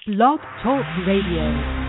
Blog Talk Radio.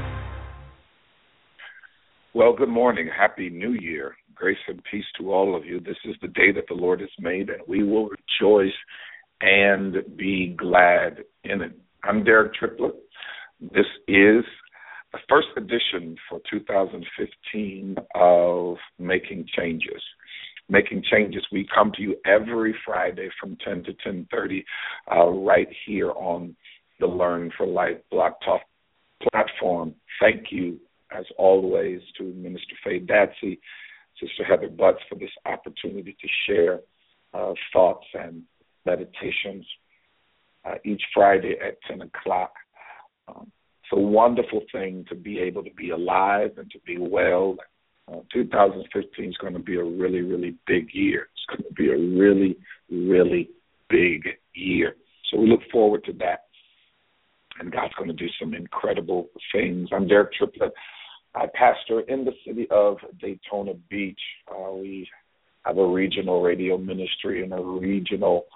Well, good morning. Happy New Year. Grace and peace to all of you. This is the day that the Lord has made, and we will rejoice and be glad in it. I'm Derek Triplett. This is the first edition for 2015 of Making Changes. Making Changes, we come to you every Friday from 10 to 10:30 right here on the Learn for Life Blog Talk platform. Thank you, as always, to Minister Faye Datsey, Sister Heather Butts, for this opportunity to share thoughts and meditations each Friday at 10 o'clock. It's a wonderful thing to be able to be alive and to be well. 2015 is going to be a really, really big year. It's going to be a really, really big year. So we look forward to that. And God's going to do some incredible things. I'm Derek Triplett. I pastor in the city of Daytona Beach. We have a regional radio ministry and a regional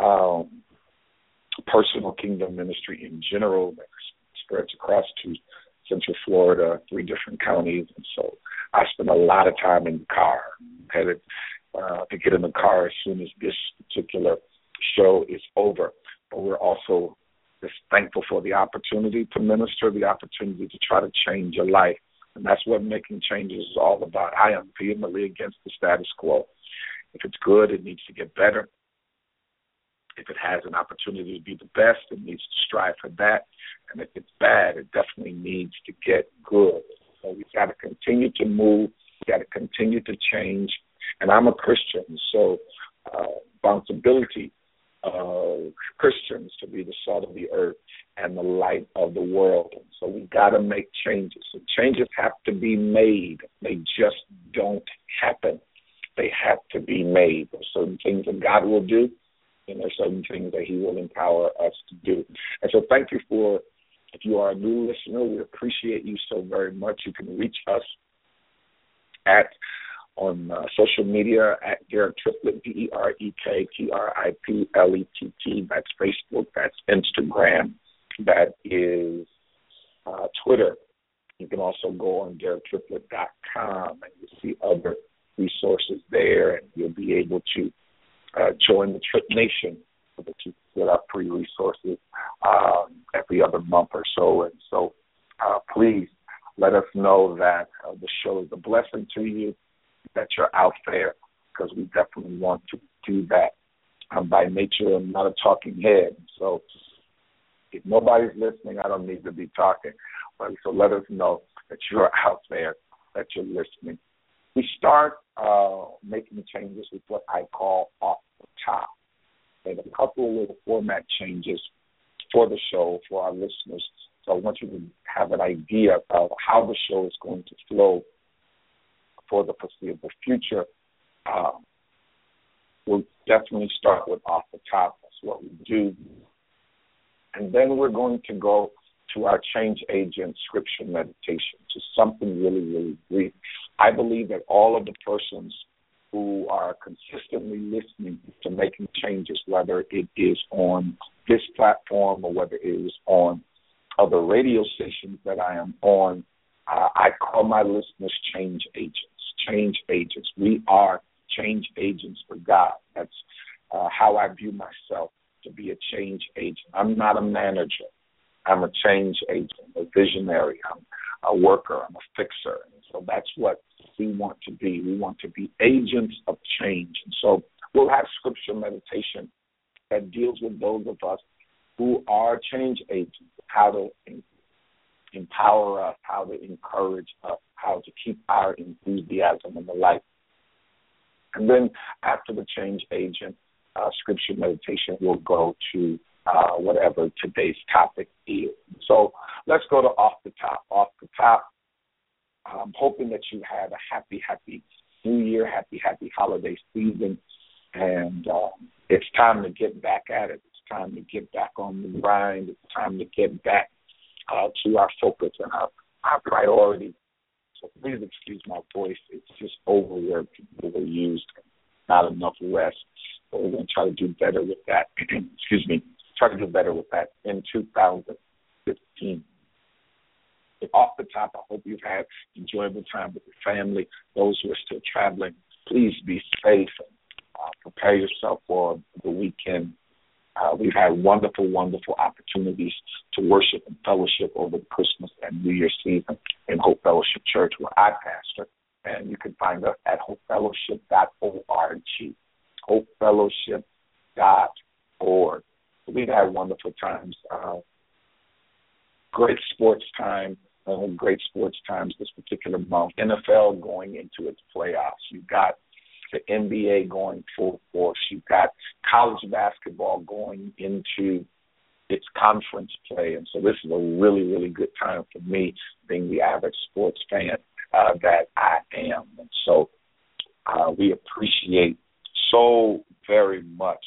personal kingdom ministry in general that spreads across to Central Florida, 3 different counties. And so I spend a lot of time in the car, headed to get in the car as soon as this particular show is over. But we're also just thankful for the opportunity to minister, the opportunity to try to change your life. And that's what Making Changes is all about. I am vehemently against the status quo. If it's good, it needs to get better. If it has an opportunity to be the best, it needs to strive for that. And if it's bad, it definitely needs to get good. So we've got to continue to move. We've got to continue to change. And I'm a Christian, so responsibility of Christians to be the salt of the earth and the light of the world. And so we've got to make changes. So changes have to be made. They just don't happen. They have to be made. There's certain things that God will do, and there's certain things that he will empower us to do. And so thank you for, if you are a new listener, we appreciate you so very much. You can reach us on social media at Derek Triplett, DerekTriplett. That's Facebook. That's Instagram. That is Twitter. You can also go on DerekTriplett.com and you'll see other resources there, and you'll be able to join the Trip Nation so that you can get our free resources every other month or so. And so please let us know that the show is a blessing to you, that you're out there, because we definitely want to do that. By nature, I'm not a talking head. So if nobody's listening, I don't need to be talking. But so let us know that you're out there, that you're listening. We start making changes with what I call off the top. And a couple of little format changes for the show, for our listeners. So I want you to have an idea of how the show is going to flow for the foreseeable future. We'll definitely start with off the top. That's what we do. And then we're going to go to our change agent scripture meditation, to something really, really brief. I believe that all of the persons who are consistently listening to Making Changes, whether it is on this platform or whether it is on other radio stations that I am on, I call my listeners change agents. Change agents. We are change agents for God. That's how I view myself, to be a change agent. I'm not a manager. I'm a change agent, a visionary. I'm a worker. I'm a fixer. And so that's what we want to be. We want to be agents of change. And so we'll have scripture meditation that deals with those of us who are change agents, how to empower us, how to encourage us, how to keep our enthusiasm in the light. And then after the change agent scripture meditation, we'll go to whatever today's topic is. So let's go to off the top. Off the top, I'm hoping that you had a happy New Year, happy holiday season. And it's time to get back at it. It's time to get back on the grind. It's time to get back to our focus and our priority. So please excuse my voice. It's just overworked, overused, not enough rest. But we're going to try to do better with that. Excuse me. Try to do better with that in 2015. 15. Off the top, I hope you've had enjoyable time with your family. Those who are still traveling, please be safe and prepare yourself for the weekend. We've had wonderful, wonderful opportunities to worship and fellowship over the Christmas and New Year's season in Hope Fellowship Church, where I pastor. And you can find us at hopefellowship.org, hopefellowship.org. We've had wonderful times, great sports times this particular month. NFL going into its playoffs. You've got the NBA going full force. You've got college basketball going into its conference play. And so this is a really, really good time for me, being the average sports fan that I am. And so we appreciate so very much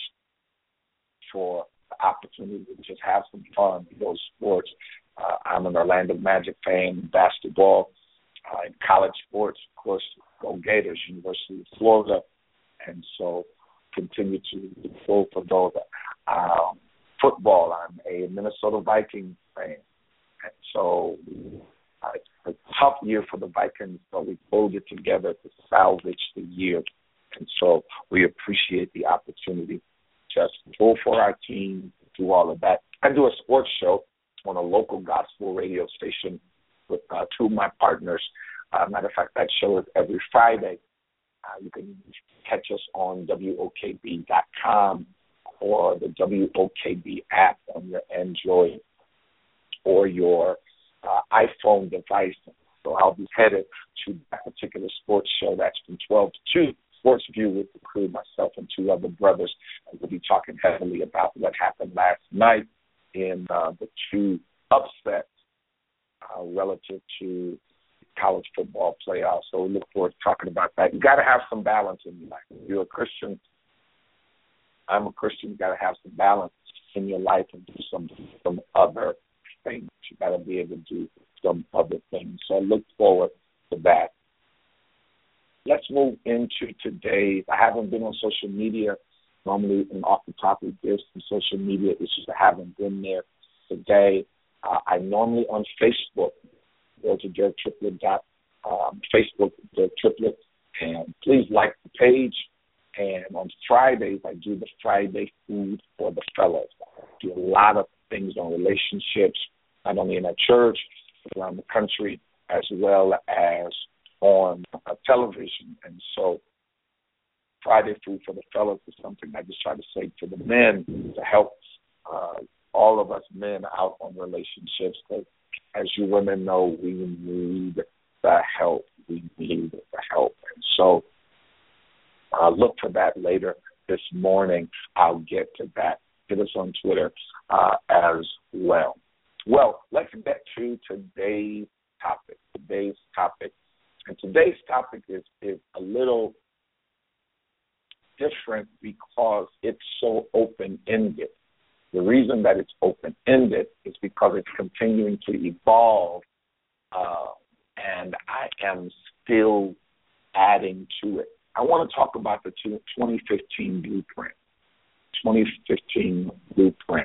for the opportunity to just have some fun in those sports. I'm an Orlando Magic fan, basketball, in college sports, of course, go Gators, University of Florida, and so continue to look forward for those. Football, I'm a Minnesota Vikings fan, and so it's a tough year for the Vikings, but we pulled it together to salvage the year, and so we appreciate the opportunity just to go for our team, do all of that. I do a sports show on a local gospel radio station with two of my partners. Matter of fact, that show is every Friday. You can catch us on WOKB.com or the WOKB app on your Android or your iPhone device. So I'll be headed to that particular sports show. That's from 12 to 2. Sports View with the crew, myself and two other brothers. And we'll be talking heavily about what happened last night in the two upsets relative to college football playoffs. So we look forward to talking about that. You got to have some balance in your life. If you're a Christian, I'm a Christian. You got to have some balance in your life and do some other things. You got to be able to do some other things. So I look forward to that. Let's move into today. I haven't been on social media. Normally, and off the top, we give some social media issues. I haven't been there today. I normally on Facebook. Go to Derek Triplett Facebook, Derek Triplett, and please like the page. And on Fridays, I do the Friday Food for the Fellows. I do a lot of things on relationships, not only in our church, but around the country, as well as on television. And so Friday Food for the Fellows is something I just try to say to the men to help all of us men out on relationships, because as you women know, we need the help. We need the help. And so look for that later this morning. I'll get to that. Hit us on Twitter as well. Well, let's get to today's topic. And today's topic is a little different because it's so open-ended. The reason that it's open-ended is because it's continuing to evolve, and I am still adding to it. I want to talk about the 2015 blueprint. 2015 blueprint.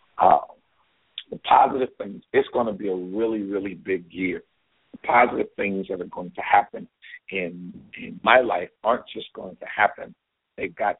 The positive things, it's going to be a really, really big year. The positive things that are going to happen in my life aren't just going to happen. I've got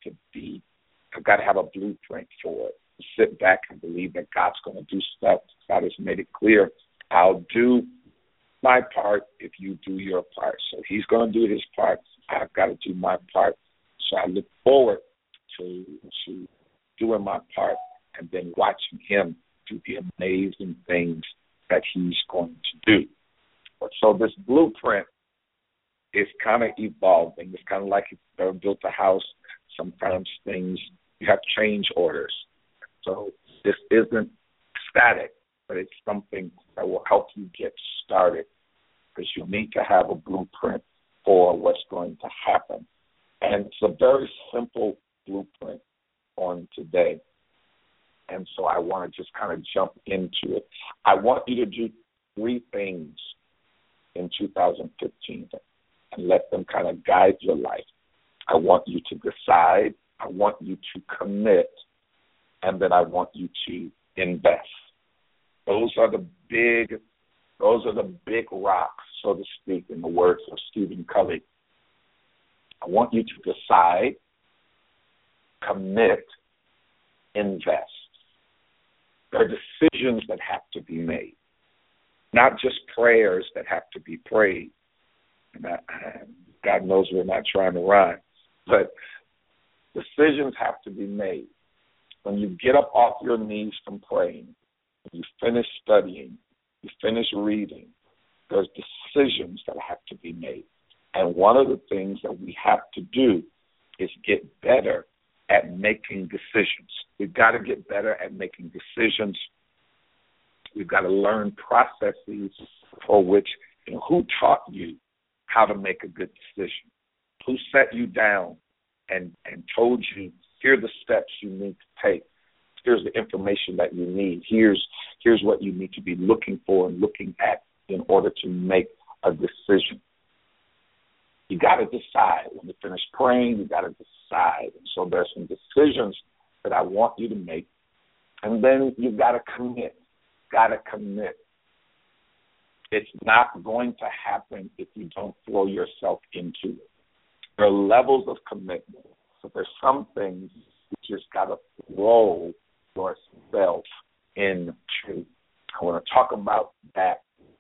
to have a blueprint for it. Sit back and believe that God's going to do stuff. God has made it clear. I'll do my part if you do your part. So he's going to do his part. I've got to do my part. So I look forward to doing my part and then watching him do the amazing things that he's going to do. So this blueprint is kind of evolving. It's kind of like if you ever built a house. Sometimes things, you have change orders. So this isn't static, but it's something that will help you get started, because you need to have a blueprint for what's going to happen. And it's a very simple blueprint on today. And so I want to just kind of jump into it. I want you to do 3 things in 2015 and let them kind of guide your life. I want you to decide. I want you to commit. And then I want you to invest. Those Those are the big rocks, so to speak, in the words of Stephen Covey. I want you to decide, commit, invest. There are decisions that have to be made, not just prayers that have to be prayed. And God knows we're not trying to rhyme, but decisions have to be made. When you get up off your knees from praying, when you finish studying, you finish reading, there's decisions that have to be made. And one of the things that we have to do is get better at making decisions. We've got to get better at making decisions. We've got to learn processes for which, who taught you how to make a good decision? Who set you down and told you, here are the steps you need to take. Here's the information that you need. Here's what you need to be looking for and looking at in order to make a decision. You got to decide. When you finish praying, you got to decide. And so there's some decisions that I want you to make. And then you've got to commit. Got to commit. It's not going to happen if you don't throw yourself into it. There are levels of commitment. So there's some things you just got to throw yourself into. I want to talk about that.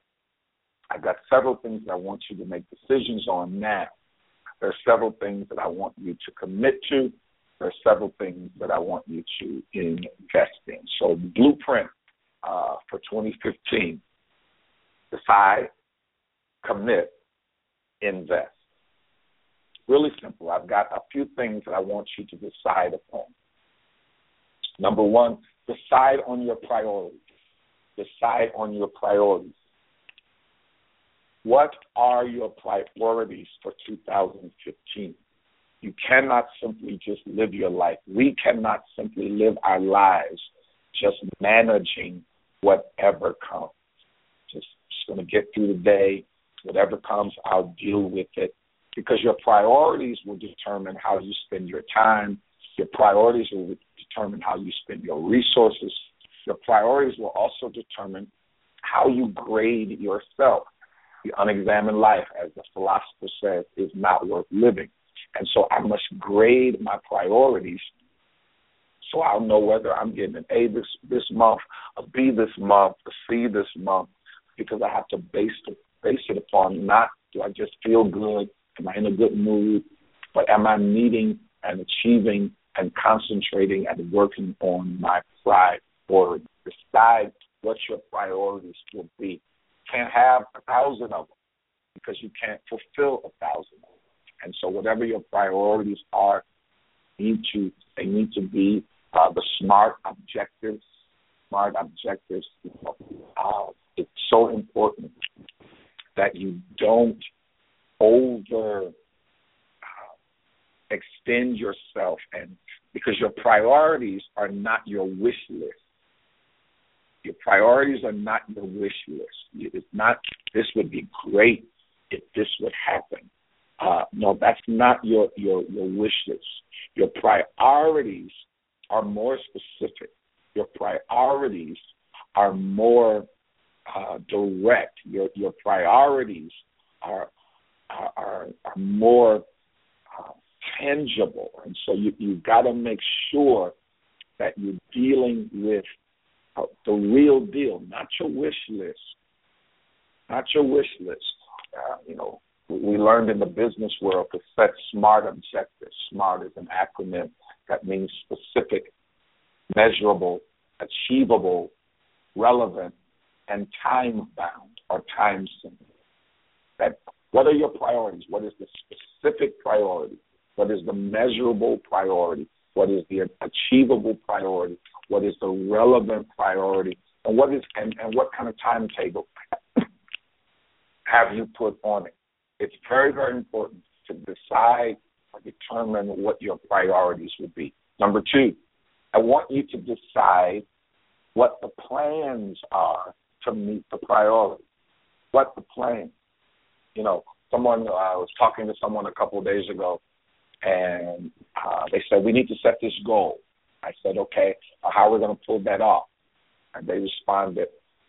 I got several things that I want you to make decisions on now. There are several things that I want you to commit to. There are several things that I want you to invest in. So the blueprint for 2015, decide, commit, invest. Really simple. I've got a few things that I want you to decide upon. Number one, decide on your priorities. Decide on your priorities. What are your priorities for 2015? You cannot simply just live your life. We cannot simply live our lives just managing whatever comes. Just going to get through the day. Whatever comes, I'll deal with it. Because your priorities will determine how you spend your time. Your priorities will determine how you spend your resources. Your priorities will also determine how you grade yourself. The unexamined life, as the philosopher says, is not worth living. And so I must grade my priorities so I'll know whether I'm getting an A this month, a B this month, a C this month, because I have to base it upon not do I just feel good, am I in a good mood, but am I meeting and achieving and concentrating and working on my priorities. Decide what your priorities will be. Can't have 1,000 of them because you can't fulfill 1,000 of them. And so whatever your priorities are, they need to be the smart objectives. Smart objectives. It's so important that you don't extend yourself, and because your priorities are not your wish list. Your priorities are not your wish list. It's not, this would be great if this would happen. No, that's not your wish list. Your priorities are more specific. Your priorities are more direct. Your priorities are more tangible. And so you've got to make sure that you're dealing with the real deal, not your wish list. Not your wish list. We learned in the business world to set SMART objectives. SMART is an acronym that means specific, measurable, achievable, relevant, and time-bound or time-sensitive. That what are your priorities? What is the specific priority? What is the measurable priority? What is the achievable priority? What is the relevant priority? And what kind of timetable have you put on it? It's very, very important to decide or determine what your priorities would be. Number two, I want you to decide what the plans are to meet the priority. What the plan? I was talking to someone a couple of days ago, and they said, we need to set this goal. I said, okay, how are we going to pull that off? And they responded,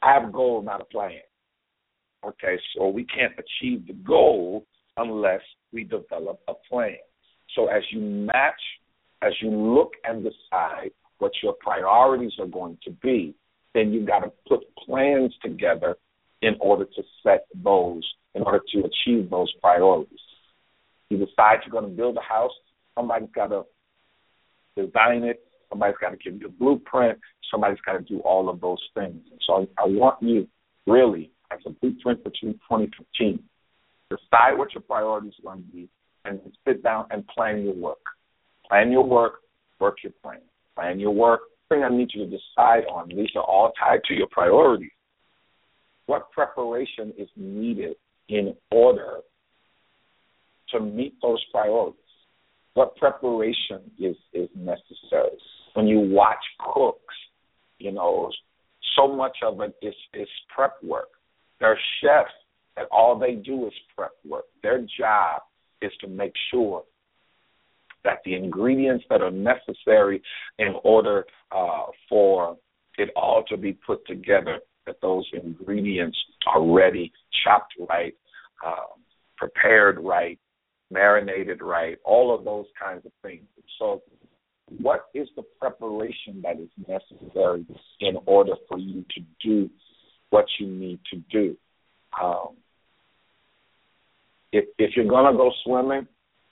I have a goal, not a plan. Okay, so we can't achieve the goal unless we develop a plan. So as you look and decide what your priorities are going to be, then you've got to put plans together in order to set those, in order to achieve those priorities. You decide you're going to build a house, somebody's got to design it, somebody's got to give you a blueprint, somebody's got to do all of those things. So I want you really, as a blueprint for 2015, decide what your priorities are going to be and sit down and plan your work. Plan your work, work your plan. Plan your work. The thing I need you to decide on, these are all tied to your priorities. What preparation is needed in order to meet those priorities? What preparation is necessary? When you watch cooks, you know, so much of it is prep work. There are chefs that all they do is prep work. Their job is to make sure that the ingredients that are necessary in order for it all to be put together, that those ingredients are ready, chopped right, prepared right, marinated right, all of those kinds of things. So what is the preparation that is necessary in order for you to do what you need to do? If you're going to go swimming,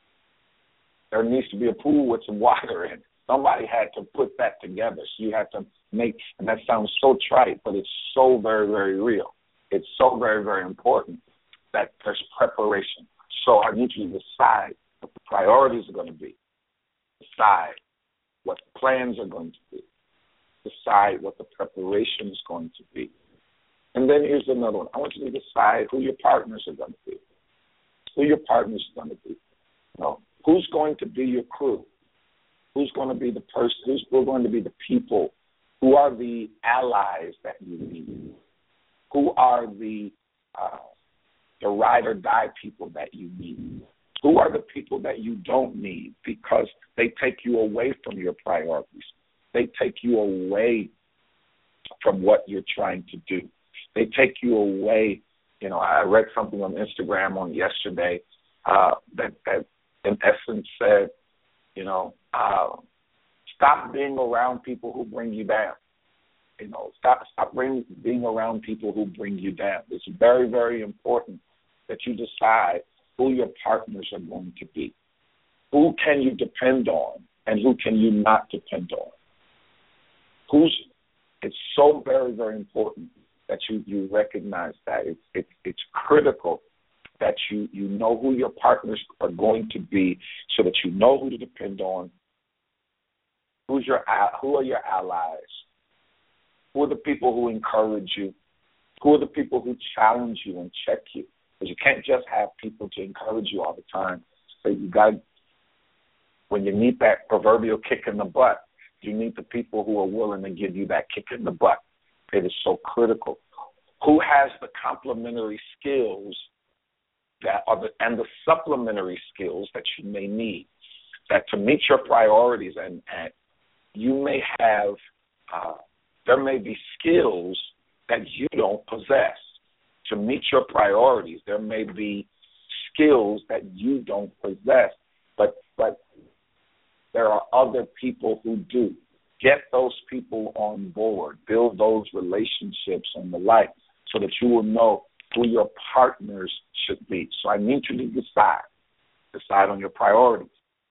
there needs to be a pool with some water in it. Somebody had to put that together. So you have to make, and that sounds so trite, but it's so very, very real. It's so very, very important that there's preparation. So I need you to decide what the priorities are going to be. Decide what the plans are going to be. Decide what the preparation is going to be. And then here's another one. I want you to decide who your partners are going to be. Who your partners are going to be. You know, who's going to be your crew? Who's going to be the person? Who's going to be the people? Who are the allies that you need? Who are the ride or die people that you need? Who are the people that you don't need because they take you away from your priorities? They take you away from what you're trying to do. They take you away. You know, I read something on Instagram on yesterday that in essence said, you know, stop being around people who bring you down. You know, stop being around people who bring you down. It's very, very important that you decide who your partners are going to be. Who can you depend on and who can you not depend on? It's so very, very important that you recognize that. It's critical that you know who your partners are going to be so that you know who to depend on. Who are your allies? Who are the people who encourage you? Who are the people who challenge you and check you? Because you can't just have people to encourage you all the time. So you got, when you need that proverbial kick in the butt, you need the people who are willing to give you that kick in the butt. It is so critical. Who has the complementary skills and the supplementary skills that you may need, that to meet your priorities, and you may have, there may be skills that you don't possess. To meet your priorities, there may be skills that you don't possess, but there are other people who do. Get those people on board, build those relationships and the like, so that you will know who your partners should be. So I need you to decide on your priorities,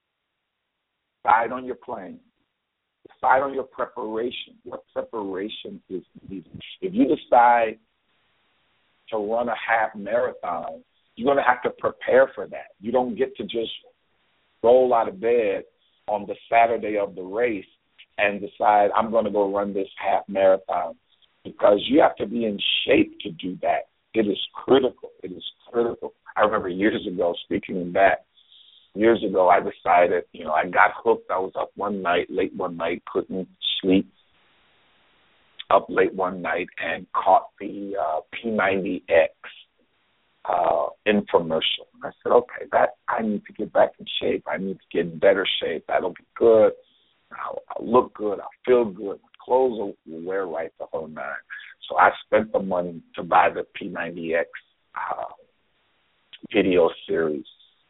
decide on your plan, decide on your preparation. What preparation is needed? If you decide to run a half marathon, you're going to have to prepare for that. You don't get to just roll out of bed on the Saturday of the race and decide I'm going to go run this half marathon, because you have to be in shape to do that. It is critical. It is critical. I remember years ago, speaking back, years ago, I decided, I got hooked. I was up one night, late one night, couldn't sleep, up late one night, and caught the P90X infomercial. I said, okay, I need to get back in shape. I need to get in better shape. That'll be good. I'll look good. I'll feel good. My clothes will wear right, the whole nine. So I spent the money to buy the P90X video series.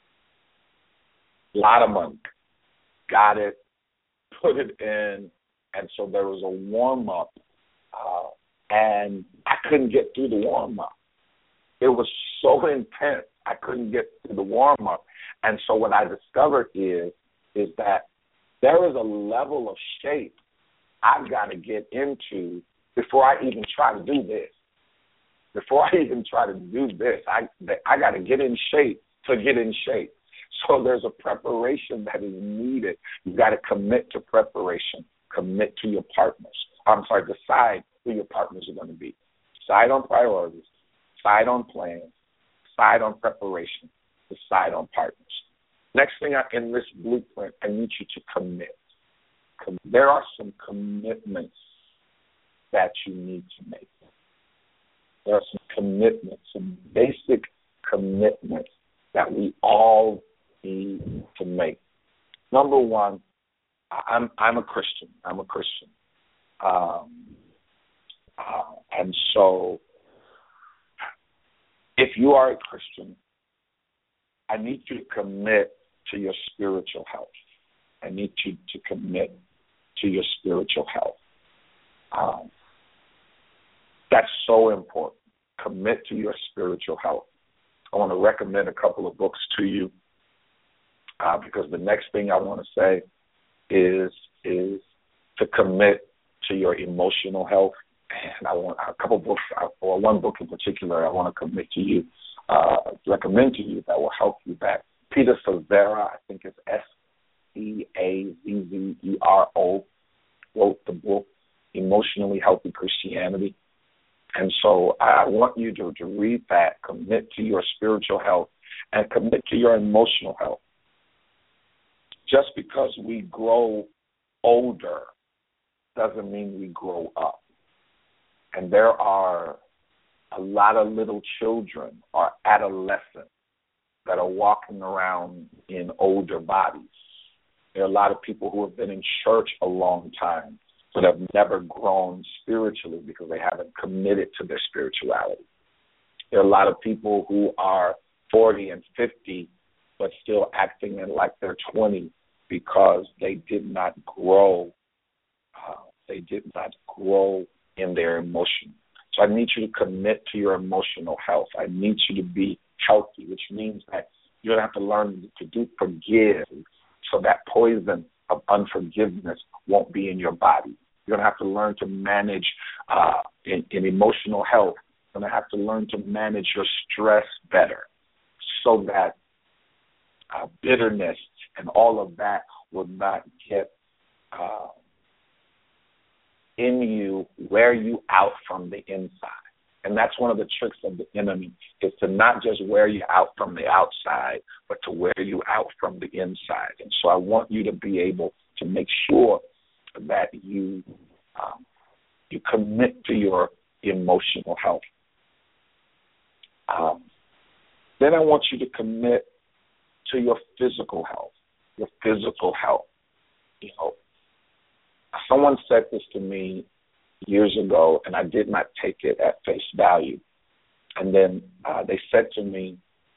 A lot of money. Got it, put it in, and so there was a warm-up, and I couldn't get through the warm-up. It was so intense, I couldn't get through the warm-up. And so what I discovered is that there is a level of shape I've got to get into before I even try to do this. Before I even try to do this, I got to get in shape to get in shape. So there's a preparation that is needed. You've got to commit to preparation, commit to your partners. Decide who your partners are going to be. Decide on priorities, decide on plans, decide on preparation, decide on partners. Next thing in this blueprint, I need you to commit. There are some commitments that you need to make. There are some commitments, some basic commitments that we all need to make. Number one, I'm a Christian. And so if you are a Christian, I need you to commit to your spiritual health. I need you to commit to your spiritual health. That's so important. Commit to your spiritual health. I want to recommend a couple of books to you because the next thing I want to say is to commit to your emotional health. And I want a couple books, or one book in particular, I want to recommend to you that will help you back. Peter Scazzero, I think it's Scazzero, wrote the book Emotionally Healthy Christianity. And so I want you to read that, commit to your spiritual health, and commit to your emotional health. Just because we grow older doesn't mean we grow up. And there are a lot of little children or adolescents that are walking around in older bodies. There are a lot of people who have been in church a long time but have never grown spiritually because they haven't committed to their spirituality. There are a lot of people who are 40 and 50 but still acting like they're 20 because they did not grow. They did not grow in their emotion. So I need you to commit to your emotional health. I need you to be healthy, which means that you're going to have to learn to forgive so that poison of unforgiveness won't be in your body. You're going to have to learn to manage in emotional health. You're going to have to learn to manage your stress better so that bitterness and all of that will not get in you, wear you out from the inside. And that's one of the tricks of the enemy, is to not just wear you out from the outside, but to wear you out from the inside. And so I want you to be able to make sure that you commit to your emotional health. Then I want you to commit to your physical health. Your physical health. You know, someone said this to me years ago, and I did not take it at face value. And then they said to me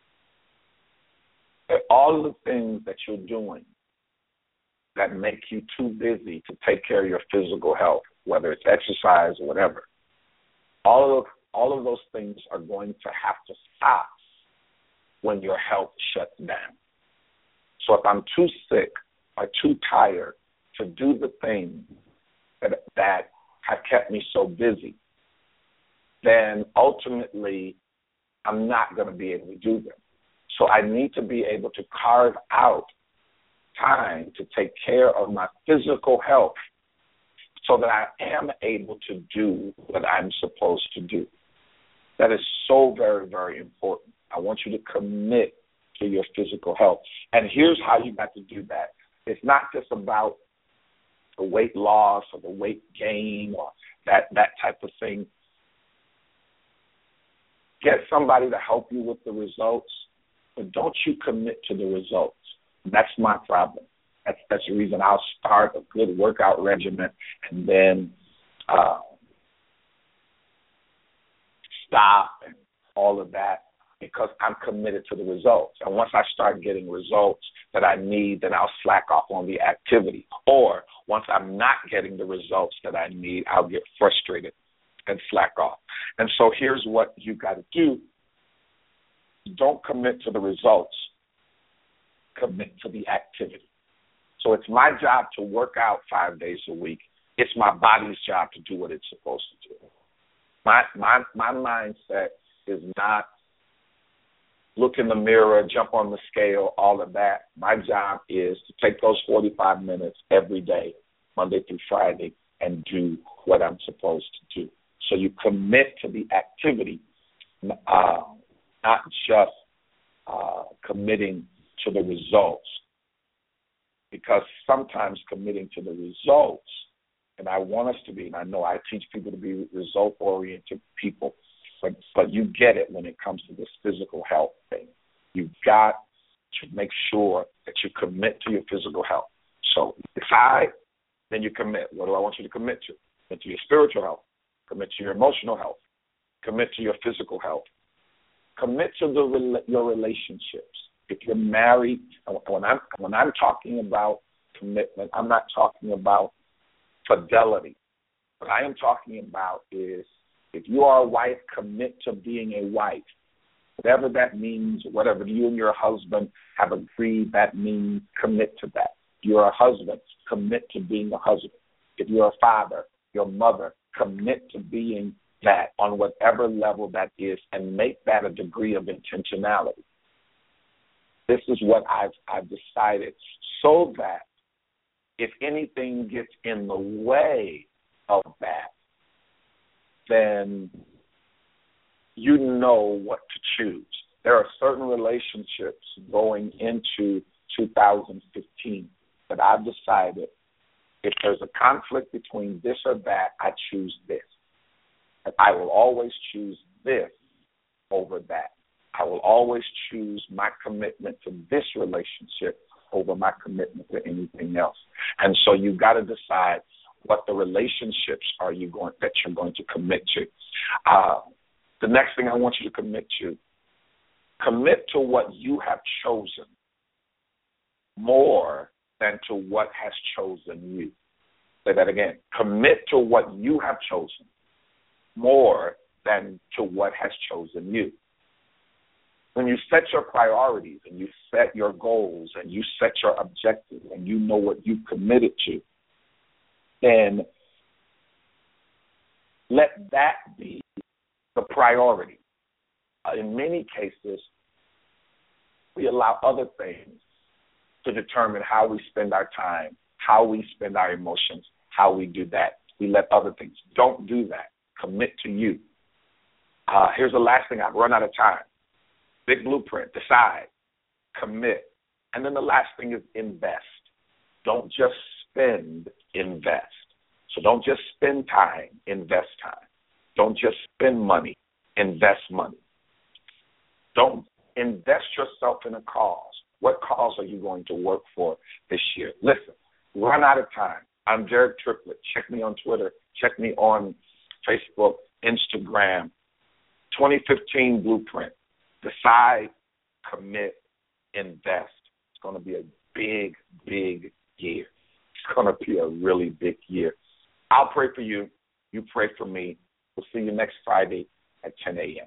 that all of the things that you're doing that make you too busy to take care of your physical health, whether it's exercise or whatever, all of those things are going to have to stop when your health shuts down. So if I'm too sick or too tired to do the things that have kept me so busy, then ultimately I'm not going to be able to do them. So I need to be able to carve out time to take care of my physical health so that I am able to do what I'm supposed to do. That is so very, very important. I want you to commit to your physical health. And here's how you got to do that. It's not just about the weight loss or the weight gain or that type of thing. Get somebody to help you with the results, but don't you commit to the results. That's my problem. That's the reason I'll start a good workout regimen and then stop and all of that, because I'm committed to the results. And once I start getting results that I need, then I'll slack off on the activity. Or once I'm not getting the results that I need, I'll get frustrated and slack off. And so here's what you got to do. Don't commit to the results. Commit to the activity. So it's my job to work out 5 days a week. It's my body's job to do what it's supposed to do. My mindset is not look in the mirror, jump on the scale, all of that. My job is to take those 45 minutes every day, Monday through Friday, and do what I'm supposed to do. So you commit to the activity, not just committing to the results. Because sometimes committing to the results, and I want us to be, and I know I teach people to be result-oriented people, but you get it when it comes to this physical health thing. You've got to make sure that you commit to your physical health. So decide, then you commit. What do I want you to commit to? Commit to your spiritual health. Commit to your emotional health. Commit to your physical health. Commit to your relationships. If you're married, when I'm talking about commitment, I'm not talking about fidelity. What I am talking about is if you are a wife, commit to being a wife. Whatever that means, whatever you and your husband have agreed that means, commit to that. If you're a husband, commit to being a husband. If you're a father, your mother, commit to being that on whatever level that is, and make that a degree of intentionality. This is what I've decided, so that if anything gets in the way of that, then you know what to choose. There are certain relationships going into 2015 that I've decided if there's a conflict between this or that, I choose this. And I will always choose this over that. I will always choose my commitment to this relationship over my commitment to anything else. And so you've got to decide what the relationships that you're going to commit to. The next thing I want you to commit to what you have chosen more than to what has chosen you. Say that again. Commit to what you have chosen more than to what has chosen you. When you set your priorities and you set your goals and you set your objectives and you know what you've committed to, then let that be the priority. In many cases, we allow other things to determine how we spend our time, how we spend our emotions, how we do that. We let other things. Don't do that. Commit to you. Here's the last thing. I've run out of time. Big blueprint. Decide. Commit. And then the last thing is invest. Don't just spend, invest. So don't just spend time, invest time. Don't just spend money, invest money. Don't invest yourself in a cause. What cause are you going to work for this year? Listen, run out of time. I'm Derek Triplett. Check me on Twitter. Check me on Facebook, Instagram. 2015 Blueprint. Decide, commit, invest. It's going to be a big, big year. It's going to be a really big year. I'll pray for you. You pray for me. We'll see you next Friday at 10 a.m.